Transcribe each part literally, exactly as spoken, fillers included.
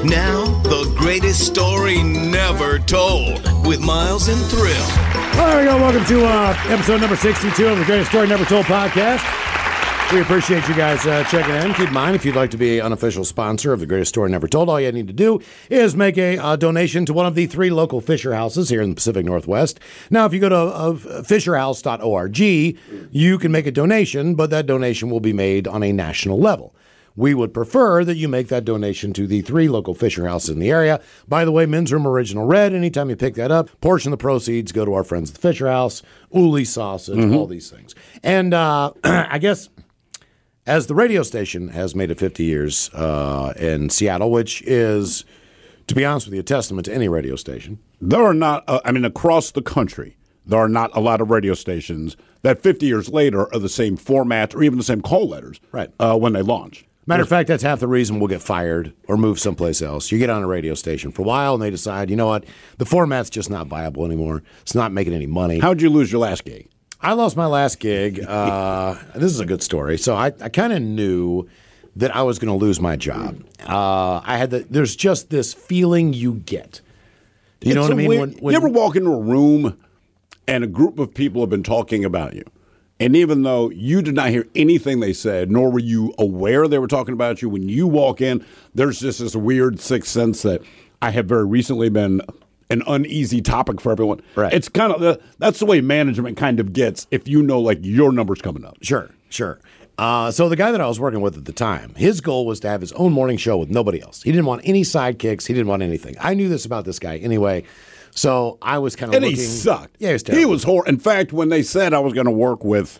Now, the greatest story never told with Miles and Thrill. Well, there we go. Welcome to uh, episode number sixty-two of the Greatest Story Never Told podcast. We appreciate you guys uh, checking in. Keep in mind, if you'd like to be an unofficial sponsor of the Greatest Story Never Told, all you need to do is make a uh, donation to one of the three local Fisher Houses here in the Pacific Northwest. Now, if you go to uh, fisher house dot org, you can make a donation, but that donation will be made on a national level. We would prefer that you make that donation to the three local Fisher Houses in the area. By the way, Men's Room Original Red, anytime you pick that up, portion of the proceeds go to our friends at the Fisher House, Uli Sausage, mm-hmm. all these things. And uh, I guess as the radio station has made it fifty years uh, in Seattle, which is, to be honest with you, a testament to any radio station. There are not, uh, I mean, across the country, there are not a lot of radio stations that fifty years later are the same format or even the same call letters right. uh, when they launch. Matter of fact, that's half the reason we'll get fired or move someplace else. You get on a radio station for a while, and they decide, you know what, the format's just not viable anymore. It's not making any money. How'd you lose your last gig? I lost my last gig. Uh, this is a good story. So I, I kind of knew that I was going to lose my job. Uh, I had the, there's just this feeling you get. You it's know what I mean? Weird, when, when, you ever walk into a room and a group of people have been talking about you, and even though you did not hear anything they said, nor were you aware they were talking about you, when you walk in, there's just this weird sixth sense that I have very recently been an uneasy topic for everyone. Right. It's kind of the, that's the way management kind of gets if you know like your number's coming up. Sure, sure. Uh, so the guy that I was working with at the time, his goal was to have his own morning show with nobody else. He didn't want any sidekicks. He didn't want anything. I knew this about this guy anyway. So I was kind of and looking. he sucked. Yeah, he was terrible. He was horrible. In fact, when they said I was going to work with,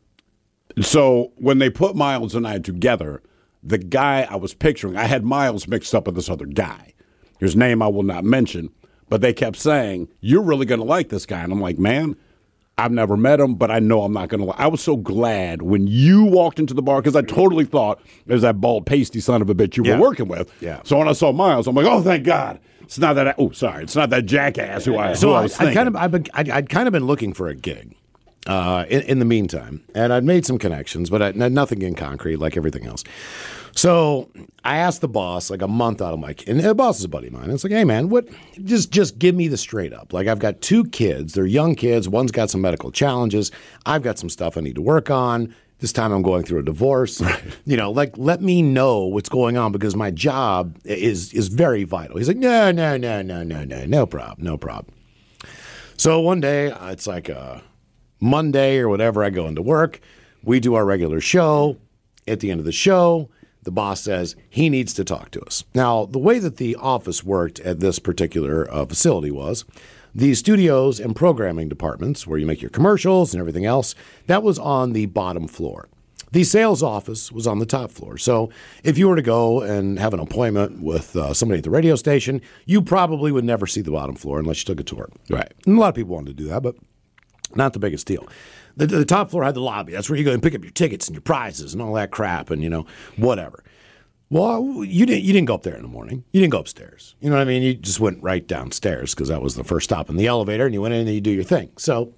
so when they put Miles and I together, the guy I was picturing, I had Miles mixed up with this other guy, whose name I will not mention, but they kept saying, you're really going to like this guy. And I'm like, man, I've never met him, but I know I'm not going to like. I was so glad when you walked into the bar because I totally thought it was that bald, pasty son of a bitch you yeah. were working with. Yeah. So when I saw Miles, I'm like, oh, thank God. It's not that. Oh, sorry. It's not that jackass who I, so who I I, was I thinking. kind of, I've been, I'd, I'd kind of been looking for a gig uh, in, in the meantime, and I'd made some connections, but I, nothing in concrete like everything else. So I asked the boss like a month out. I'm like, and the boss is a buddy of mine. It's like, hey man, what? Just, just give me the straight up. Like I've got two kids. They're young kids. One's got some medical challenges. I've got some stuff I need to work on. This time I'm going through a divorce. Right. You know, like let me know what's going on because my job is is very vital. He's like, no, no, no, no, no, no, no problem, no problem. So one day uh, it's like a Monday or whatever. I go into work. We do our regular show. At the end of the show, the boss says he needs to talk to us. Now, the way that the office worked at this particular uh, facility was the studios and programming departments, where you make your commercials and everything else, that was on the bottom floor. The sales office was on the top floor. So if you were to go and have an appointment with uh, somebody at the radio station, you probably would never see the bottom floor unless you took a tour. Right. And a lot of people wanted to do that, but not the biggest deal. The, the top floor had the lobby. That's where you go and pick up your tickets and your prizes and all that crap and, you know, whatever. Well, you didn't you didn't go up there in the morning. You didn't go upstairs. You know what I mean? You just went right downstairs because that was the first stop in the elevator, and you went in and you do your thing. So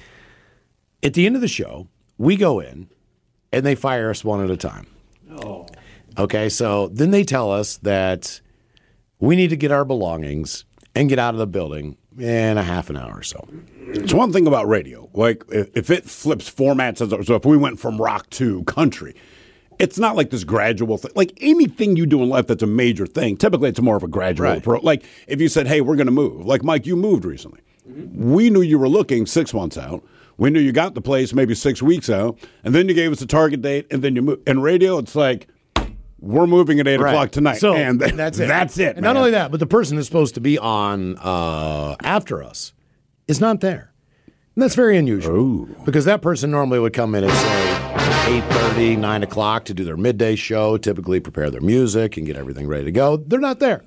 at the end of the show, we go in, and they fire us one at a time. Oh. Okay, so then they tell us that we need to get our belongings and get out of the building in a half an hour or so. It's one thing about radio. Like, if, if it flips formats, so if we went from rock to country, it's not like this gradual thing. Like anything you do in life that's a major thing, typically it's more of a gradual right. approach. Like if you said, hey, we're going to move. Like, Mike, you moved recently. Mm-hmm. We knew you were looking six months out. We knew you got the place maybe six weeks out. And then you gave us a target date, and then you moved. In radio, it's like, we're moving at eight right. o'clock tonight. So and th- that's it. That's it, And man. not only that, but the person who's supposed to be on uh, after us is not there. And that's very unusual. Ooh. Because that person normally would come in at, say, eight thirty, nine o'clock to do their midday show, typically prepare their music and get everything ready to go. They're not there.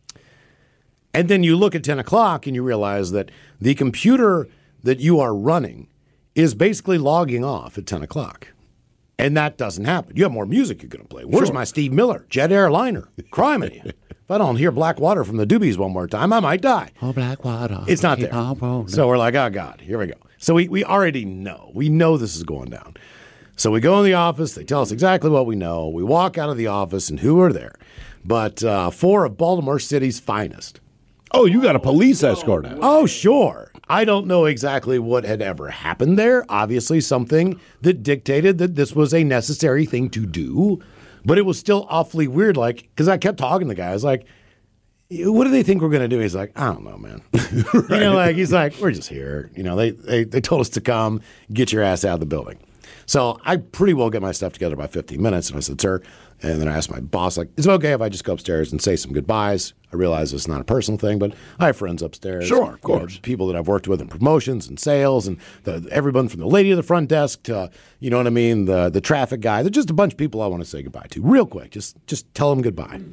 And then you look at ten o'clock and you realize that the computer that you are running is basically logging off at ten o'clock. And that doesn't happen. You have more music you're going to play. Where's Sure. my Steve Miller, Jet Airliner, Criminy? If I don't hear Black Water from the Doobies one more time, I might die. Oh, Black Water. It's not there. So we're like, oh, God, here we go. So we, we already know. We know this is going down. So we go in the office. They tell us exactly what we know. We walk out of the office, and who are there? but uh, four of Baltimore City's finest. Oh, you got a police escort out. Oh, sure. I don't know exactly what had ever happened there. Obviously, something that dictated that this was a necessary thing to do, but it was still awfully weird. Like, because I kept talking to the guy. I was like, what do they think we're going to do? He's like, I don't know, man. Right. You know, like, he's like, we're just here. You know, they, they, they told us to come, get your ass out of the building. So I pretty well get my stuff together by fifteen minutes. And I said, sir, and then I asked my boss, like, is it okay if I just go upstairs and say some goodbyes? I realize it's not a personal thing, but I have friends upstairs. Sure, of course. You know, people that I've worked with in promotions and sales and the, everyone from the lady at the front desk to, you know what I mean, the, the traffic guy. There's just a bunch of people I want to say goodbye to real quick. Just, just tell them goodbye.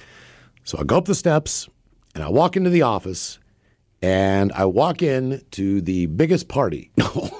So I go up the steps and I walk into the office and I walk in to the biggest party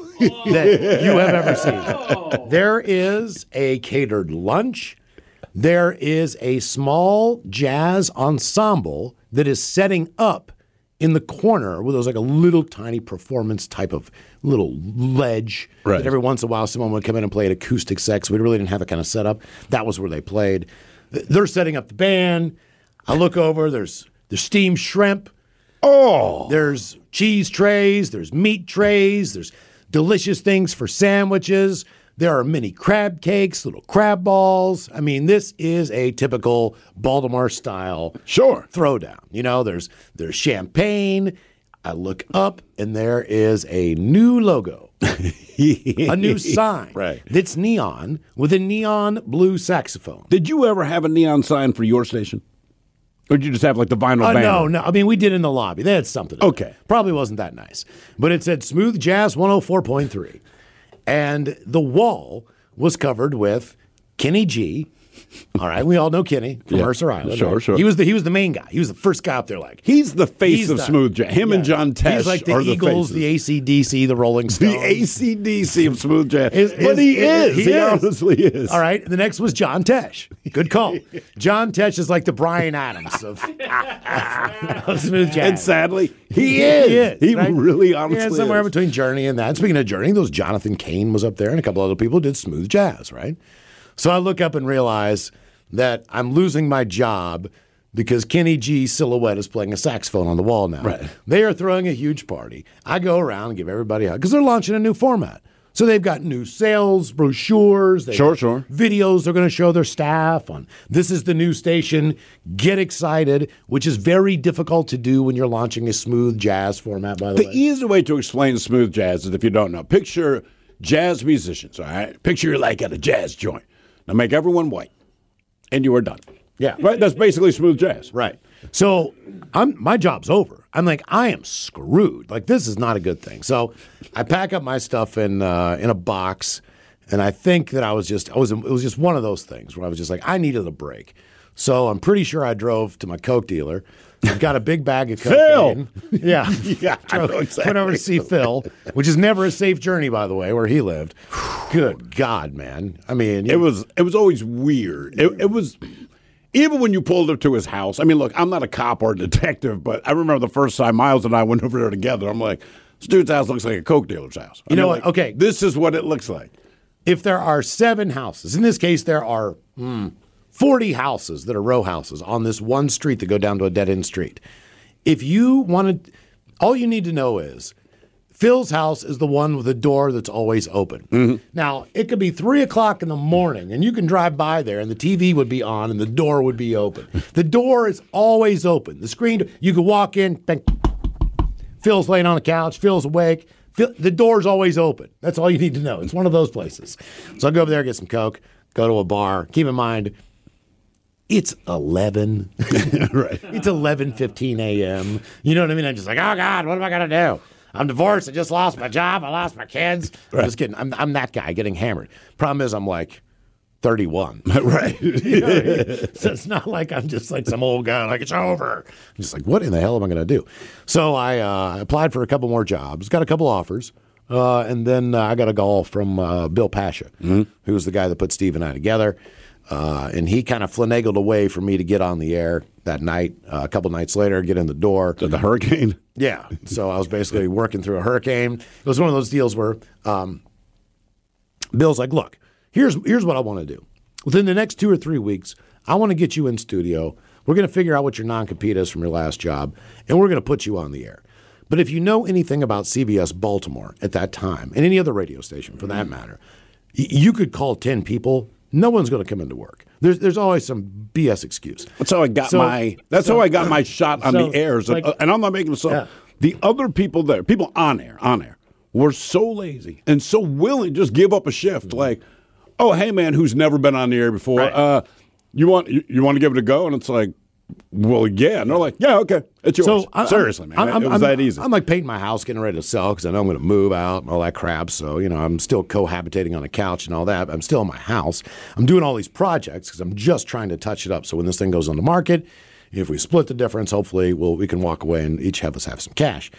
that you have ever seen. There is a catered lunch. There is a small jazz ensemble that is setting up in the corner where there's like a little tiny performance type of little ledge. Right. That every once in a while someone would come in and play an acoustic set. So we really didn't have that kind of setup. That was where they played. They're setting up the band. I look over. There's there's steamed shrimp. Oh. There's cheese trays. There's meat trays. There's delicious things for sandwiches. There are mini crab cakes, little crab balls. I mean, this is a typical Baltimore-style Sure. throwdown. You know, there's there's champagne. I look up, and there is a new logo, a new sign Right. that's neon with a neon blue saxophone. Did you ever have a neon sign for your station? Or did you just have like the vinyl Uh, banner? no, no. I mean, we did in the lobby. They had something. in Okay. there. Probably wasn't that nice. But it said Smooth Jazz one oh four point three. And the wall was covered with Kenny G. All right. We all know Kenny from Yeah. Mercer Island. Sure, right? sure. He was the he was the main guy. He was the first guy up there like. He's the face He's of the- Smooth Jazz. Him yeah. and John Tesh He's like the are Eagles, the the faces. A C D C, the Rolling Stones. The A C D C of Smooth Jazz. Is- but is- he is- is. he He, is. honestly is. All right. The next was John Tesh. Good call. John Tesh is like the Bryan Adams of, of Smooth Jazz. And sadly, he, He is. is, He right? really honestly Yeah, somewhere is. between Journey and that. Speaking of Journey, those Jonathan Cain was up there, and a couple other people did Smooth Jazz, right? So I look up and realize that I'm losing my job because Kenny G Silhouette is playing a saxophone on the wall now. Right. They are throwing a huge party. I go around and give everybody a hug because they're launching a new format. So they've got new sales brochures. They've Sure, got sure. Videos they're going to show their staff on. This is the new station. Get excited, which is very difficult to do when you're launching a Smooth Jazz format, by the, The way. easy way to explain smooth jazz is if you don't know. Picture jazz musicians, all right? Picture you're like at a jazz joint. Now make everyone white, and you are done. Yeah. Right? That's basically smooth jazz. Right. So I'm my job's over. I'm like, I am screwed. Like, this is not a good thing. So I pack up my stuff in uh, in a box, and I think that I was just I was it was just one of those things where I was just like, I needed a break. So I'm pretty sure I drove to my Coke dealer. I've got a big bag of cocaine. Yeah. Yeah, I know Drove- exactly. Went over to see Phil, which is never a safe journey, by the way, where he lived. Good God, man. I mean, It was it was always weird. It, it was even when you pulled up to his house. I mean, look, I'm not a cop or a detective, but I remember the first time Miles and I went over there together. I'm like, this dude's house looks like a Coke dealer's house. I You know mean, what? like, Okay. this is what it looks like. if there are seven houses, in this case, there are hmm, forty houses that are row houses on this one street that go down to a dead end street. If you wanted, all you need to know is Phil's house is the one with the door that's always open. Mm-hmm. Now, it could be three o'clock in the morning, and you can drive by there, and the T V would be on, and the door would be open. The door is always open. The screen, you could walk in, bang, Phil's laying on the couch, Phil's awake. Phil, the door's always open. That's all you need to know. It's one of those places. So I'll go over there, get some Coke, go to a bar. Keep in mind, it's eleven. Right. It's eleven fifteen a.m. You know what I mean? I'm just like, oh, God, what am I going to do? I'm divorced. I just lost my job. I lost my kids. I'm just kidding. I'm, I'm that guy getting hammered. Problem is, I'm like thirty-one. Right. You know what I mean? So it's not like I'm just like some old guy, like it's over. I'm just like, what in the hell am I going to do? So I uh, applied for a couple more jobs, got a couple offers, uh, and then uh, I got a call from uh, Bill Pasha, Mm-hmm. who's the guy that put Steve and I together. Uh, and he kind of finagled a way for me to get on the air that night. Uh, a couple nights later, get in the door. The hurricane. Yeah. So I was basically working through a hurricane. It was one of those deals where um, Bill's like, look, here's here's what I want to do. Within the next two or three weeks, I want to get you in studio. We're going to figure out what your non-compete is from your last job, and we're going to put you on the air. But if you know anything about C B S Baltimore at that time, and any other radio station for that matter, y- you could call ten people. No one's going to come into work. There's there's always some B S excuse. That's how I got So- my. That's so- how I got my shot on so, the airs, like- and, and I'm not making this up. Yeah. The other people there, people on air, on air, were so lazy and so willing to just give up a shift. Mm-hmm. Like, oh, hey man, who's never been on the air before? Right. Uh, you want you, you want to give it a go? And it's like, well, yeah. And they're like, yeah, okay, it's yours. So I'm- Seriously, man, I'm, I'm, it was I'm, that easy. I'm like painting my house, getting ready to sell because I know I'm going to move out and all that crap. So, you know, I'm still cohabitating on a couch and all that. But I'm still in my house. I'm doing all these projects because I'm just trying to touch it up. So when this thing goes on the market, if we split the difference, hopefully we'll, we can walk away and each have us have some cash.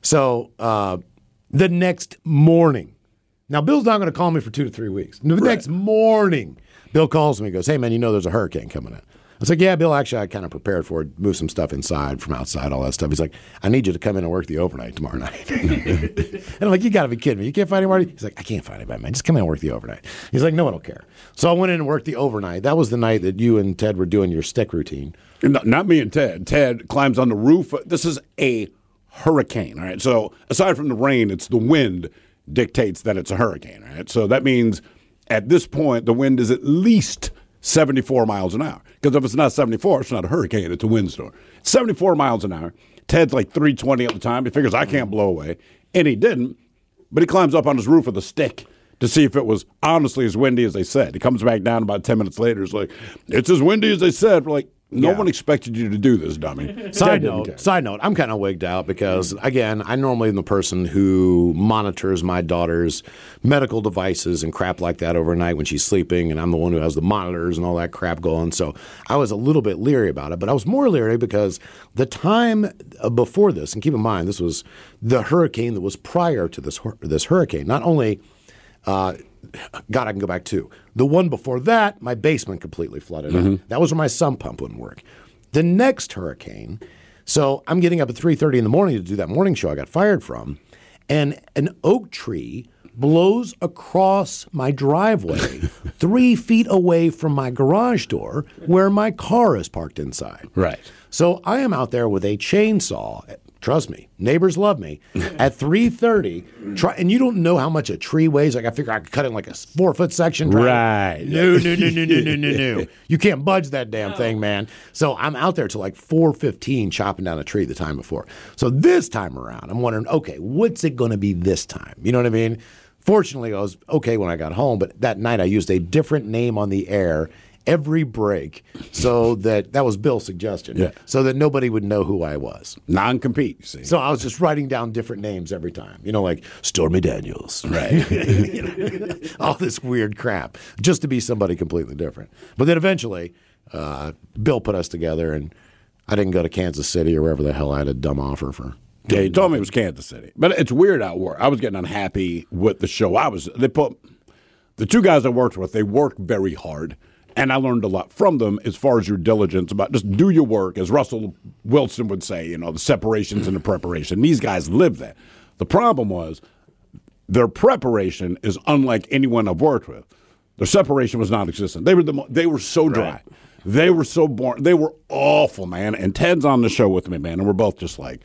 So uh, the next morning, now Bill's not going to call me for two to three weeks. The next morning, Bill calls me and goes, hey, man, you know there's a hurricane coming in. I was like, yeah, Bill, actually, I kind of prepared for it, moved some stuff inside from outside, all that stuff. He's like, I need you to come in and work the overnight tomorrow night. And I'm like, you got to be kidding me. You can't find anybody? He's like, I can't find anybody, man. Just come in and work the overnight. He's like, no one will care. So I went in and worked the overnight. That was the night that you and Ted were doing your stick routine. No, not me and Ted. Ted climbs on the roof. This is a hurricane, all right? So aside from the rain, it's the wind dictates that it's a hurricane, all right? So that means at this point, the wind is at least seventy-four miles an hour. Because if it's not seventy-four, it's not a hurricane, it's a windstorm. seventy-four miles an hour. Ted's like three twenty at the time. He figures I can't blow away. And he didn't. But he climbs up on his roof with a stick to see if it was honestly as windy as they said. He comes back down about ten minutes later. It's like, it's as windy as they said. We're like, no Yeah. one expected you to do this, dummy. Side Ted didn't care. note, side note, I'm kind of wigged out because, again, I normally am the person who monitors my daughter's medical devices and crap like that overnight when she's sleeping, and I'm the one who has the monitors and all that crap going. So I was a little bit leery about it, but I was more leery because the time before this, and keep in mind, this was the hurricane that was prior to this hur- this hurricane. Not only uh, God, I can go back too. The one before that, my basement completely flooded Mm-hmm. out. That was where my sump pump wouldn't work. The next hurricane, so I'm getting up at three thirty in the morning to do that morning show I got fired from, and an oak tree blows across my driveway three feet away from my garage door where my car is parked inside. Right. So I am out there with a chainsaw. Trust me, neighbors love me. At three thirty, try, and you don't know how much a tree weighs. Like I figure I could cut it in like a four foot section. Right. No, no, no, no, no, no, no, no. You can't budge that damn thing, man. So I'm out there till like four fifteen chopping down a tree the time before. So this time around, I'm wondering, okay, what's it going to be this time? You know what I mean? Fortunately, I was okay when I got home, but that night I used a different name on the air every break, so that that was Bill's suggestion, Yeah. so that nobody would know who I was. Non-compete, you see. So I was just writing down different names every time, you know, like Stormy Daniels, Right. You know, all this weird crap, just to be somebody completely different. But then eventually, uh, Bill put us together, and I didn't go to Kansas City or wherever the hell I had a dumb offer for. Yeah, he told me it was Kansas City. But it's weird out work. I was getting unhappy with the show. I was they put the two guys I worked with, they worked very hard. And I learned a lot from them as far as your diligence about just do your work, as Russell Wilson would say, you know, the separations and the preparation. These guys live that. The problem was their preparation is unlike anyone I've worked with. Their separation was non-existent. They were the mo- they were so dry. Right. They were so boring. They were awful, man. And Ted's on the show with me, man, and we're both just like,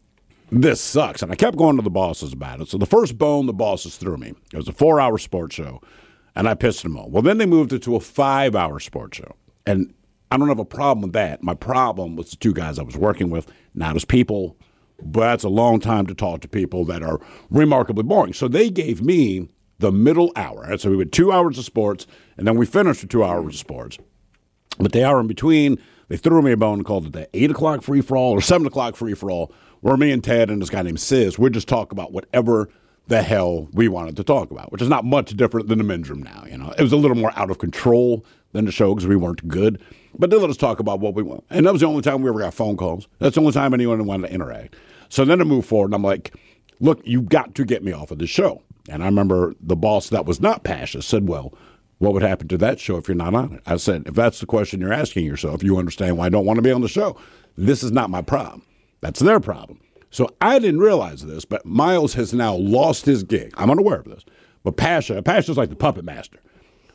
this sucks. And I kept going to the bosses about it. So the first bone the bosses threw me, it was a four-hour sports show, and I pissed them off. Well, then they moved it to a five-hour sports show. And I don't have a problem with that. My problem was the two guys I was working with, not as people, but that's a long time to talk to people that are remarkably boring. So they gave me the middle hour. Right? So we went two hours of sports, and then we finished with two hours of sports. But the hour in between, they threw me a bone and called it the eight o'clock free-for-all or seven o'clock free-for-all, where me and Ted and this guy named Sis, we'd just talk about whatever the hell we wanted to talk about, which is not much different than the men's room now. You know, it was a little more out of control than the show because we weren't good, but they let us talk about what we want. And that was the only time we ever got phone calls. That's the only time anyone wanted to interact. So then I moved forward, and I'm like, look, you got to get me off of this show. And I remember the boss that was not Pasha said, well, what would happen to that show if you're not on it? I said, if that's the question you're asking yourself, you understand why I don't want to be on the show. This is not my problem. That's their problem. So I didn't realize this, but Miles has now lost his gig. I'm unaware of this. But Pasha, Pasha's like the puppet master.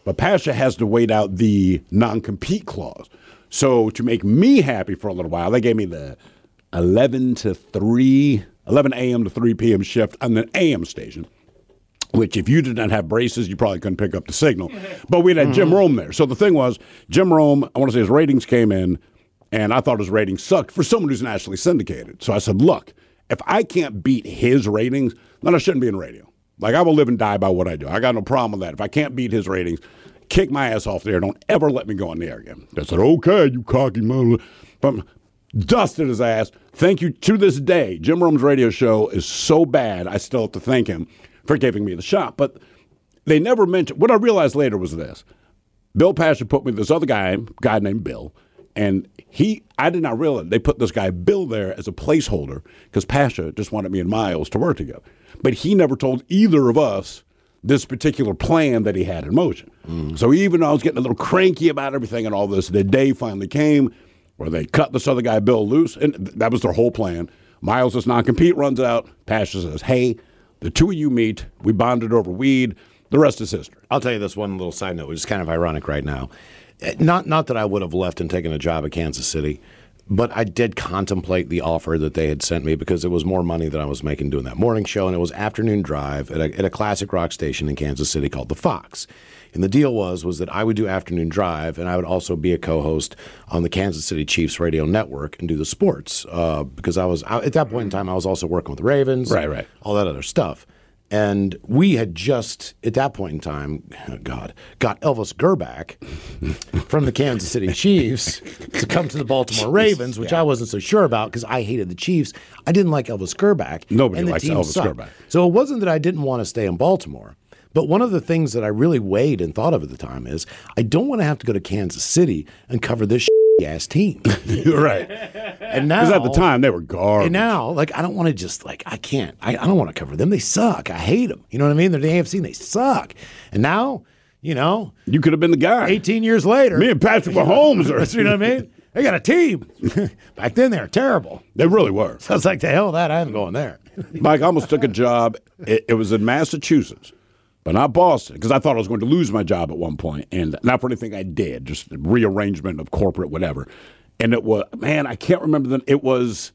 But Pasha has to wait out the non-compete clause. So to make me happy for a little while, they gave me the eleven to three, eleven a.m. to three p.m. shift on the A M station, which if you did not have braces, you probably couldn't pick up the signal. But we had mm-hmm. Jim Rome there. So the thing was, Jim Rome, I want to say his ratings came in, and I thought his ratings sucked for someone who's nationally syndicated. So I said, look, if I can't beat his ratings, then I shouldn't be in radio. Like, I will live and die by what I do. I got no problem with that. If I can't beat his ratings, kick my ass off there. Don't ever let me go on the air again. I said, okay, you cocky mother. But dusted his ass. Thank you to this day. Jim Rome's radio show is so bad, I still have to thank him for giving me the shot. But they never mentioned, what I realized later was this. Bill Pasha put me with this other guy, guy named Bill, and he, I did not realize they put this guy Bill there as a placeholder because Pasha just wanted me and Miles to work together. But he never told either of us this particular plan that he had in motion. Mm. So even though I was getting a little cranky about everything and all this, the day finally came where they cut this other guy Bill loose, and that was their whole plan. Miles' non-compete runs out. Pasha says, hey, the two of you meet. We bonded over weed. The rest is history. I'll tell you this one little side note, which is kind of ironic right now. Not not that I would have left and taken a job at Kansas City, but I did contemplate the offer that they had sent me because it was more money than I was making doing that morning show, and it was afternoon drive at a, at a classic rock station in Kansas City called The Fox. And the deal was was that I would do afternoon drive, and I would also be a co-host on the Kansas City Chiefs radio network and do the sports uh, because I was at that point in time I was also working with the Ravens, right, right, all that other stuff. And we had just, at that point in time, oh God, got Elvis Grbac from the Kansas City Chiefs to come to the Baltimore Ravens, which yeah. I wasn't so sure about because I hated the Chiefs. I didn't like Elvis Grbac. Nobody and the likes team Elvis sucked. Grbac. So it wasn't that I didn't want to stay in Baltimore. But one of the things that I really weighed and thought of at the time is I don't want to have to go to Kansas City and cover this ass team. You're right. And now, because at the time they were garbage. And now, like, I don't want to just like I can't. I, I don't want to cover them. They suck. I hate them. You know what I mean? They're the A F C and they suck. And now, you know, you could have been the guy. Eighteen years later, me and Patrick Mahomes are. You know what I mean? They got a team. Back then, they were terrible. They really were. So I was like, the hell with that. I am going there. Mike, I almost took a job. It, it was in Massachusetts. But not Boston, because I thought I was going to lose my job at one point, and not for anything I did, just rearrangement of corporate whatever. And it was, man, I can't remember the, it was,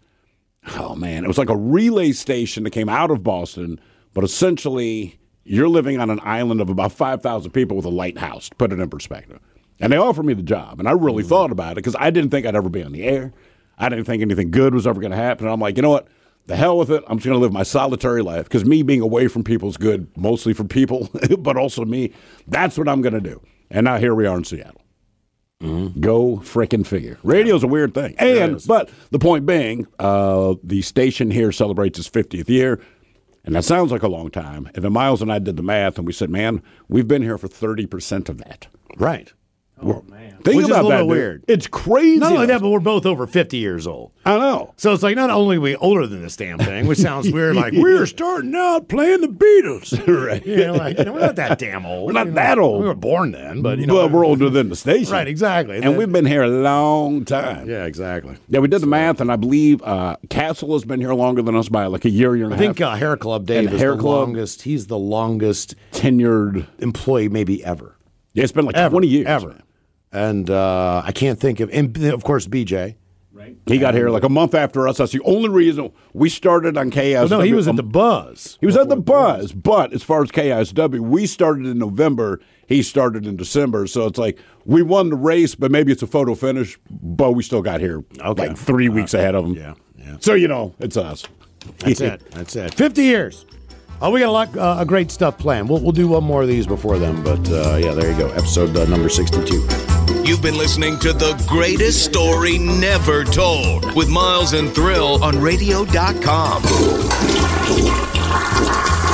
oh man, it was like a relay station that came out of Boston, but essentially you're living on an island of about five thousand people with a lighthouse, to put it in perspective. And they offered me the job, and I really mm-hmm. thought about it, because I didn't think I'd ever be on the air. I didn't think anything good was ever going to happen. And I'm like, you know what? The hell with it. I'm just going to live my solitary life because me being away from people is good, mostly for people, but also me. That's what I'm going to do. And now here we are in Seattle. Mm-hmm. Go frickin' figure. Radio's a weird thing. And but the point being, uh, the station here celebrates its fiftieth year, and that sounds like a long time. And then Miles and I did the math, and we said, man, we've been here for thirty percent of that. Right. Oh, man. Think Which about is a little that, bit dude. weird. It's crazy. Not only that, but we're both over fifty years old. I know. So it's like not only are we older than this damn thing, which sounds weird, like we're starting out playing the Beatles. Right. You know, like, you know, we're not that damn old. We're not you know, that old. We were born then, but you know. Well, we're older than the station. Right, exactly. And then, we've been here a long time. Yeah, exactly. Yeah, we did the math, and I believe uh, Castle has been here longer than us by like a year, year and I a think half. uh, Hair Club Dave And is Hair the Club- longest. He's the longest Tenured. employee maybe ever. Yeah, it's been like Ever, twenty years. Ever. And uh, I can't think of, and of course, B J. Right. He got here like a month after us. That's the only reason we started on K S W. Well, no, he was at the Buzz. He was at the Buzz, but as far as K S W, we started in November. He started in December, so it's like we won the race, but maybe it's a photo finish. But we still got here Okay. like three weeks Uh, ahead of him. Yeah, yeah. So you know, it's us. That's it. That's it. Fifty years. Oh, we got a lot uh, great stuff planned. We'll we'll do one more of these before then, but uh, yeah, there you go. Episode uh, number sixty-two. You've been listening to The Greatest Story Never Told with Miles and Thrill on radio dot com.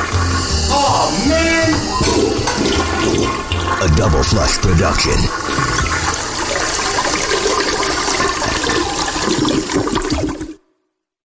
Oh, man! A Double Flush production.